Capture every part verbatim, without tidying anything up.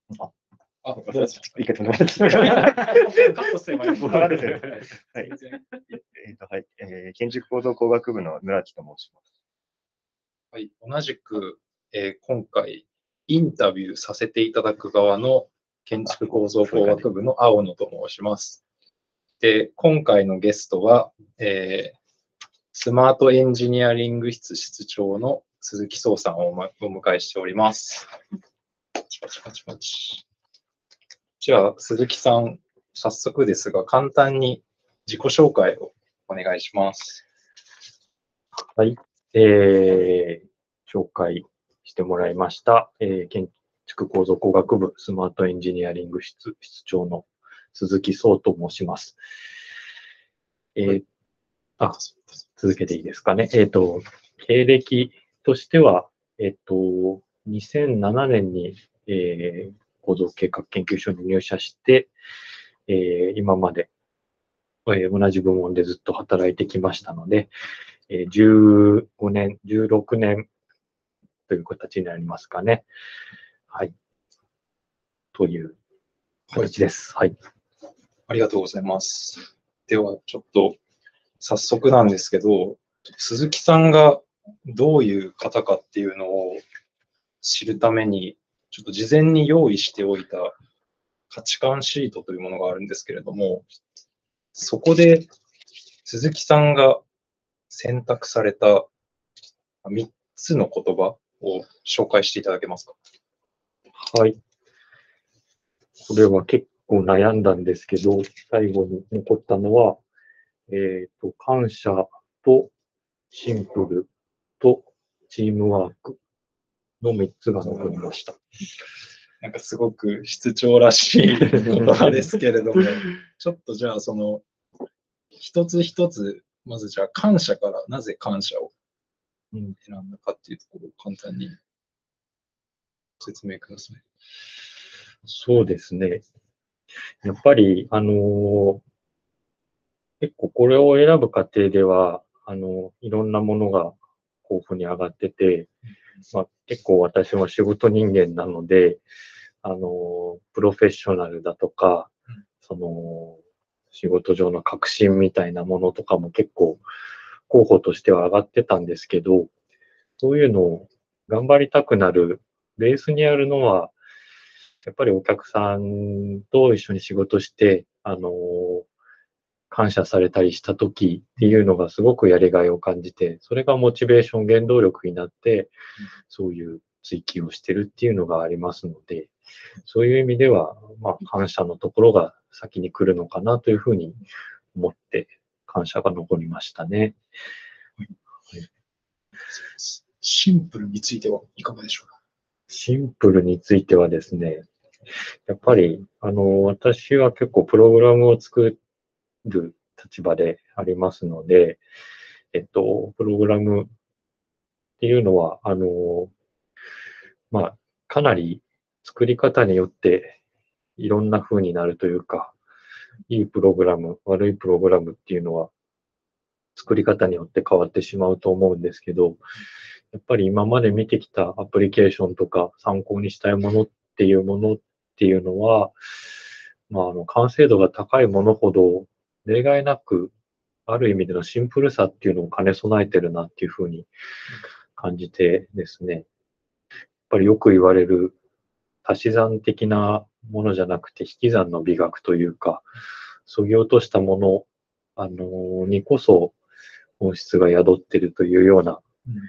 あ、 あ、 どうぞ。一回止めて。 カットすればいい。 はい。えっと、はい。えー、建築構造工学部の村木と申します。 はい。同じく、えー、今回、インタビューさせていただく側の建築構造工学部の青野と申します。で、今回のゲストは、えー、スマートエンジニアリング室室長の鈴木壮さんをお迎えしております。パチパチパチパチ。じゃあ、鈴木さん、早速ですが、簡単に自己紹介をお願いします。 はい。えー、紹介してもらいました。えー、建築構造工学部スマートエンジニアリング室室長の鈴木壮と申します。えー、はい、あ、続けていいですかね。えっと、経歴としては、えっと、にせんななねんに、えー、構造計画研究所に入社して、えー、今まで、えー、同じ部門でずっと働いてきましたので、えー、じゅうごねん、じゅうろくねんという形になりますかね。はい。という形です。はい。 はい、ありがとうございます。では、ちょっと早速なんですけど、鈴木さんがどういう方かっていうのを知るために、ちょっと事前に用意しておいた価値観シートというものがあるんですけれども、そこで鈴木さんが選択されたみっつの言葉を紹介していただけますか？ はい。これは結構悩んだんですけど、最後に残ったのは、えっと、感謝とシンプルとチームワークのみっつが残りました。 なんかすごく室長らしい言葉ですけれども、ちょっとじゃあその一つ一つ、まずじゃあ感謝からなぜ感謝を選んだかっていうところを簡単に説明ください。 そうですね。やっぱり、あのー、結構これを選ぶ過程では、あの、いろんなものが豊富に上がってて、まあ、結構私も仕事人間なので、あの、プロフェッショナルだとか、その、仕事上の革新みたいなものとかも結構候補としては上がってたんですけど、そういうのを頑張りたくなるベースにあるのは、やっぱりお客さんと一緒に仕事して、あの、感謝されたりした時っていうのがすごくやりがいを感じて、それがモチベーション、原動力になって、そういう追求をしてるっていうのがありますので、そういう意味では、まあ、感謝のところが先に来るのかなというふうに思って、感謝が残りましたね。 はいはい、シンプルについてはいかがでしょうか？ シンプルについてはですね、やっぱり、あの、私は結構プログラムを作る立場でありますので、えっと、プログラムっていうのは、あの、まあ、かなり作り方によっていろんな風になるというか、いいプログラム、悪いプログラムっていうのは作り方によって変わってしまうと思うんですけど、やっぱり今まで見てきたアプリケーションとか参考にしたいものっていうものっていうのは、まあ、あの、完成度が高いものほど例外なく、ある意味でのシンプルさっていうのを兼ね備えてるなっていうふうに感じてですね、やっぱりよく言われる足し算的なものじゃなくて引き算の美学というか、そぎ落としたもの、あのにこそ本質が宿っているというような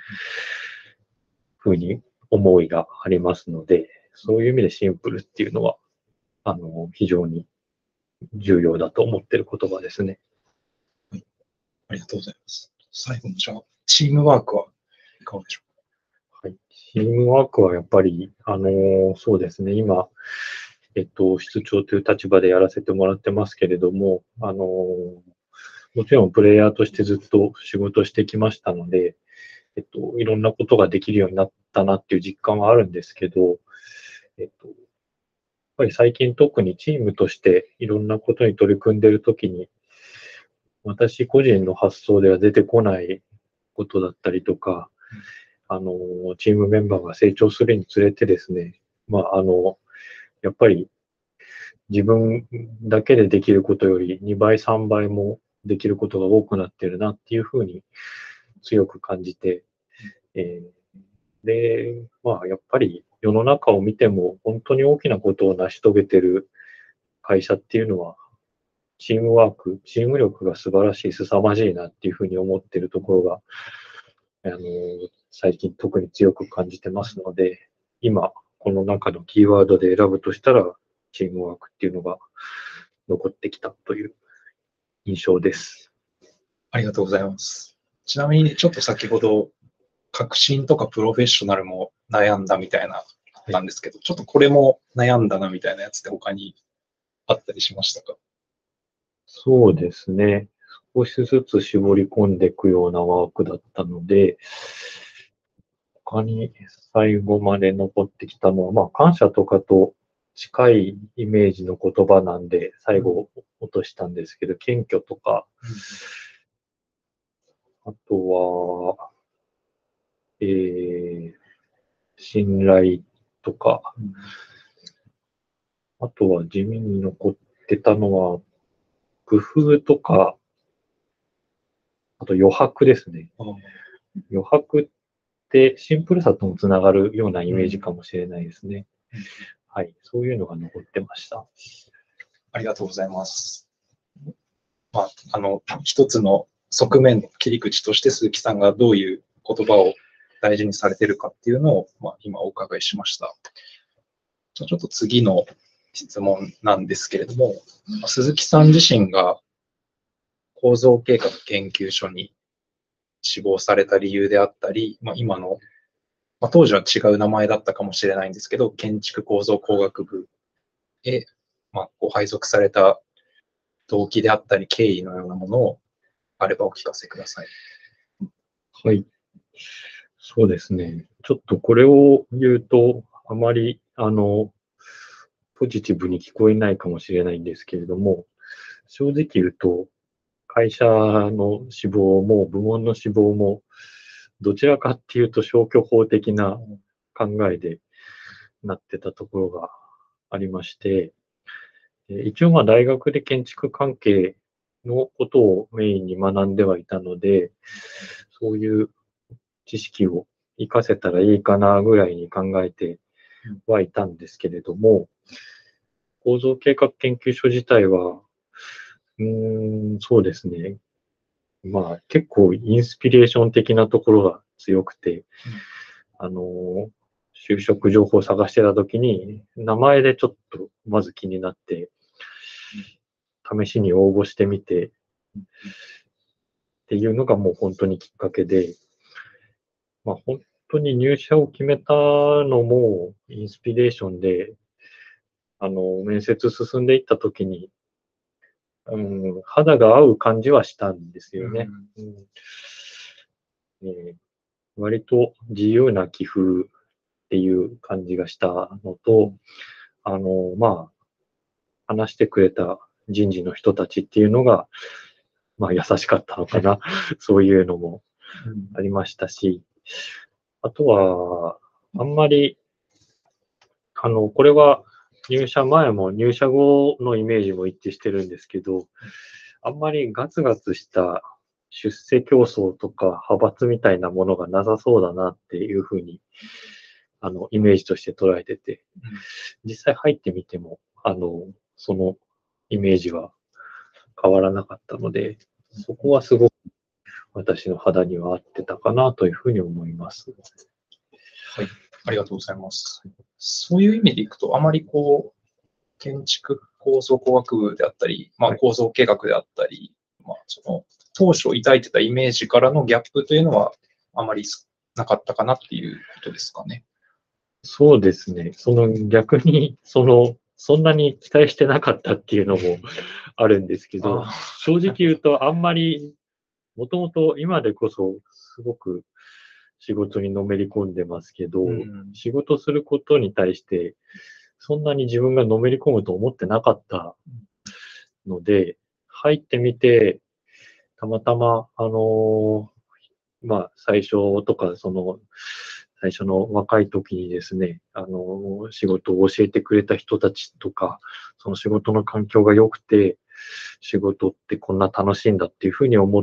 ふうに思いがありますので、そういう意味でシンプルっていうのは、あの、非常に重要だと思っている言葉ですね。 はい。ありがとうございます。最後のじゃあ、チームワークはいかがでしょうか？ はい。チームワークはやっぱり、あの、そうですね、今、えっと、室長という立場でやらせてもらってますけれども、あの、もちろんプレイヤーとしてずっと仕事してきましたので、えっと、いろんなことができるようになったなっていう実感はあるんですけど、えっと、やっぱり最近特にチームとしていろんなことに取り組んでいるときに、私個人の発想では出てこないことだったりとか、あの、チームメンバーが成長するにつれてですね、まあ、あの、 やっぱり自分だけでできることよりにばい、さんばいもできることが多くなってるなっていうふうに強く感じて、えー、で、まあやっぱり世の中を見ても本当に大きなことを成し遂げてる会社っていうのは、チームワーク、チーム力が素晴らしい、凄まじいなっていうふうに思っているところが、あの、最近特に強く感じてますので、今、この中のキーワードで選ぶとしたら、チームワークっていうのが残ってきたという印象です。 ありがとうございます。ちなみに、ちょっと先ほど、革新とかプロフェッショナルも悩んだみたいな、なんですけど、ちょっとこれも悩んだなみたいなやつって他にあったりしましたか？ そうですね。少しずつ絞り込んでいくようなワークだったので、他に最後まで残ってきたのは、まあ、感謝とかと近いイメージの言葉なんで、最後落としたんですけど、謙虚とか、あとは、えー、信頼とか、あとは地味に残ってたのは、工夫とか、あと余白ですね。余白ってシンプルさともつながるようなイメージかもしれないですね。はい。そういうのが残ってました。 ありがとうございます。まあ、あの、一つの側面の切り口として鈴木さんがどういう言葉を大事にされているかっていうのを、まあ、今お伺いしました。じゃあちょっと次の質問なんですけれども、鈴木さん自身が構造計画研究所に志望された理由であったり、まあ、今の、まあ、当時は違う名前だったかもしれないんですけど、建築構造工学部へ、まあ、こう配属された動機であったり、経緯のようなものをあればお聞かせください。 はい。そうですね。ちょっとこれを言うと、あまり、あの、ポジティブに聞こえないかもしれないんですけれども、正直言うと、会社の志望も部門の志望も、どちらかっていうと消去法的な考えでなってたところがありまして、一応まあ大学で建築関係のことをメインに学んではいたので、そういう知識を活かせたらいいかなぐらいに考えてはいたんですけれども、構造計画研究所自体は、うーん、そうですね。まあ結構インスピレーション的なところが強くて、あの、就職情報を探してたときに、名前でちょっとまず気になって、試しに応募してみて、っていうのがもう本当にきっかけで、まあ本当に入社を決めたのもインスピレーションで、あの、面接進んでいったときに、うん、肌が合う感じはしたんですよね。うんえー割と自由な寄付っていう感じがしたのと、あの、まあ、話してくれた人事の人たちっていうのが、まあ、優しかったのかな。そういうのもありましたし、あとは、あんまり、あの、これは入社前も入社後のイメージも一致してるんですけど、あんまりガツガツした出世競争とか派閥みたいなものがなさそうだなっていうふうに、あの、イメージとして捉えてて、実際入ってみても、あの、そのイメージは変わらなかったので、そこはすごく私の肌には合ってたかなというふうに思います。 はい、ありがとうございます。そういう意味でいくと、あまりこう、建築構造工学部であったり、まあ、構造計画であったり、まあ、その当初抱いてたイメージからのギャップというのはあまりなかったかなっていうことですかね。 そうですね。その逆に、その、そんなに期待してなかったっていうのもあるんですけど、正直言うとあんまり、もともと今でこそすごく仕事にのめり込んでますけど、うん、仕事することに対してそんなに自分がのめり込むと思ってなかったので、入ってみて、たまたま、あのー、まあ、最初とか、その、 最初の若い時にですね、あの、仕事を教えてくれた人たちとか、その仕事の環境が良くて、仕事ってこんな楽しいんだっていうふうに思って、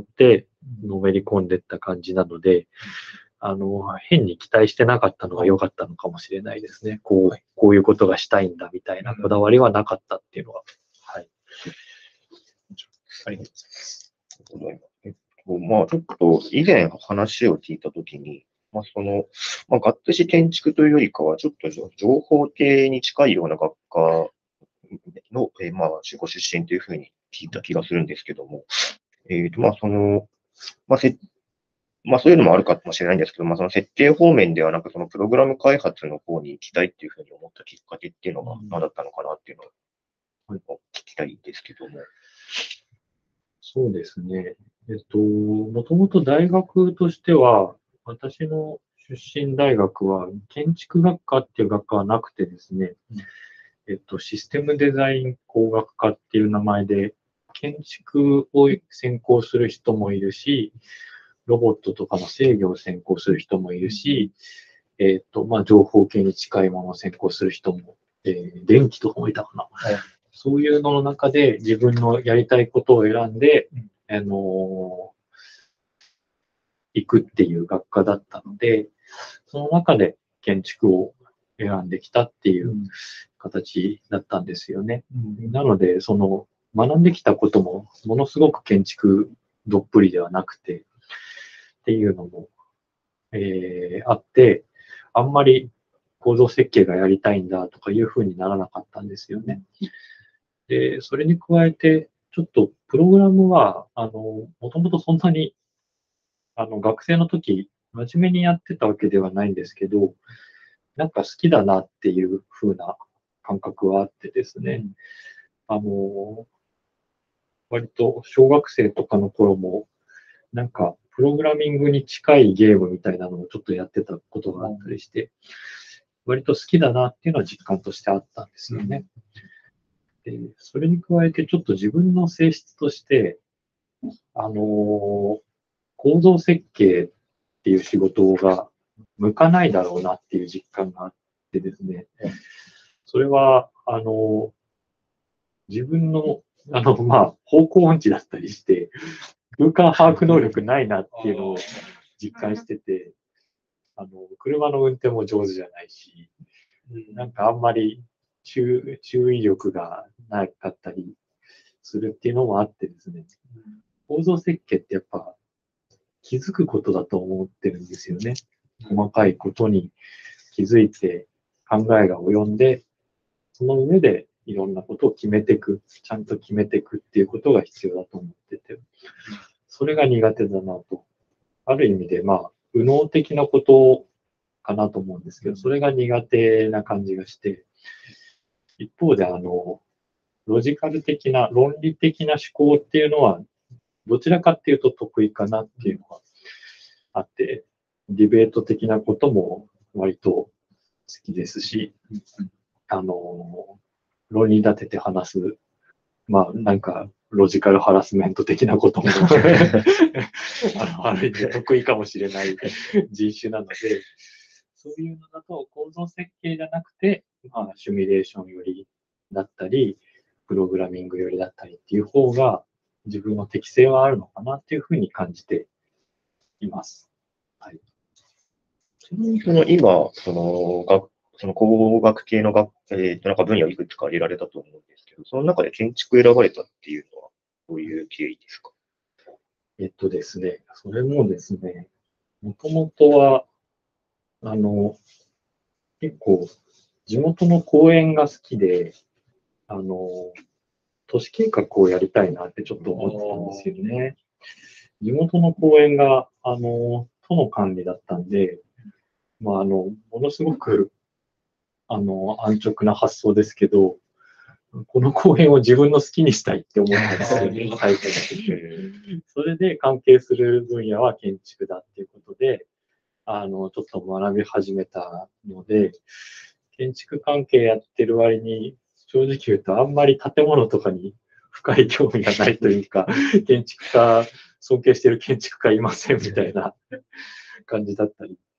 のめり込んでった感じなので、あの、変に期待してなかったのが良かったのかもしれないですね。こう、こういうことがしたいんだみたいなこだわりはなかったっていうのは。はい。 ありがとうございます。 えっと、まあ、ちょっと以前話を聞いたときに、まあ、その、まあ、学士建築というよりかは、ちょっと情報系に近いような学科の、えーまあ、ご出身というふうに聞いた気がするんですけども、えっと、まあ、その、まあ、せ、まあ、そういうのもあるかもしれないんですけど、まあ、その設計方面ではなく、そのプログラム開発の方に行きたいっていうふうに思ったきっかけっていうのが何だったのかなっていうのを聞きたいですけども。 そうですね。えっと、もともと大学としては、私の出身大学は建築学科っていう学科はなくてですね、えっと、システムデザイン工学科っていう名前で、建築を専攻する人もいるし、ロボットとかの制御を専攻する人もいるし、えっと、まあ、情報系に近いものを専攻する人も、えー電気とかもいたかな。 はい、 そういうのの中で自分のやりたいことを選んで、あのー行くっていう学科だったので、その中で建築を選んできたっていう形だったんですよね。うん、なので、その学んできたこともものすごく建築どっぷりではなくてっていうのも、えー、あって、あんまり構造設計がやりたいんだとかいうふうにならなかったんですよね。で、それに加えて、ちょっとプログラムは、あの、もともとそんなに、あの、学生の時、真面目にやってたわけではないんですけど、なんか好きだなっていう風な感覚はあってですね、あの、割と小学生とかの頃も、なんか、プログラミングに近いゲームみたいなのをちょっとやってたことがあったりして、割と好きだなっていうのは実感としてあったんですよね。で、それに加えてちょっと自分の性質として、あのー構造設計っていう仕事が向かないだろうなっていう実感があってですね、それは、あのー自分の、あの、まあ、方向音痴だったりして、空間把握能力ないなっていうのを実感してて、あの、車の運転も上手じゃないし、なんかあんまり注注意力がなかったりするっていうのもあってですね、構造設計ってやっぱ気づくことだと思ってるんですよね。細かいことに気づいて考えが及んで、その上でいろんなことを決めていく、ちゃんと決めていくっていうことが必要だと思ってて、それが苦手だなと。ある意味で、まあ、右脳的なことかなと思うんですけど、それが苦手な感じがして、一方で、あの、ロジカル的な、論理的な思考っていうのは、どちらかっていうと得意かなっていうのがあって、ディベート的なことも割と好きですし、あの、論理立てて話す、まあ、なんか、ロジカルハラスメント的なこともあの、ある意味得意かもしれない人種なので、そういうのだと構造設計じゃなくて、まあ、シミュレーションよりだったり、プログラミングよりだったりっていう方が自分の適性はあるのかなっていうふうに感じています。はい。 その今、その学、その工学系の学、えーと、なんか分野をいくつか挙げられたと思うんですけど、その中で建築選ばれたっていうのは、どういう経緯ですか？ えっとですね、それもですね、もともとは、あの、結構、地元の公園が好きで、あの、都市計画をやりたいなってちょっと思ってたんですよね。地元の公園が、あの、都の管理だったんで、まあ、あの、ものすごく、あの、安直な発想ですけど、この公園を自分の好きにしたいって思ったんですよね、最初に。それで関係する分野は建築だっていうことで、あの、ちょっと学び始めたので、建築関係やってる割に、正直言うとあんまり建物とかに深い興味がないというか、建築家、尊敬してる建築家いませんみたいな感じだったり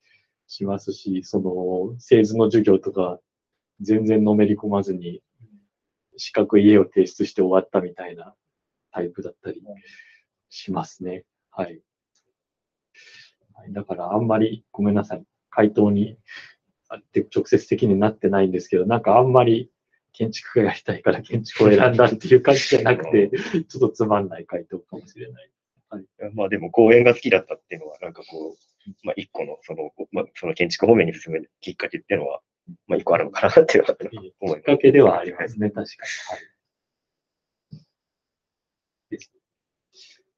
しますし、その、製図の授業とか、全然のめり込まずに、四角い絵を提出して終わったみたいなタイプだったりしますね。はい。だからあんまり、ごめんなさい。回答に直接的になってないんですけど、なんかあんまり建築がやりたいから建築を選んだっていう感じじゃなくて、ちょっとつまんない回答かもしれない。はい、 まあでも公園が好きだったっていうのは、なんかこう、まあ一個のその、まあ、その建築方面に進むきっかけっていうのは、まあ一個あるのかなっていう思います。 きっかけではありますね、確かに。はい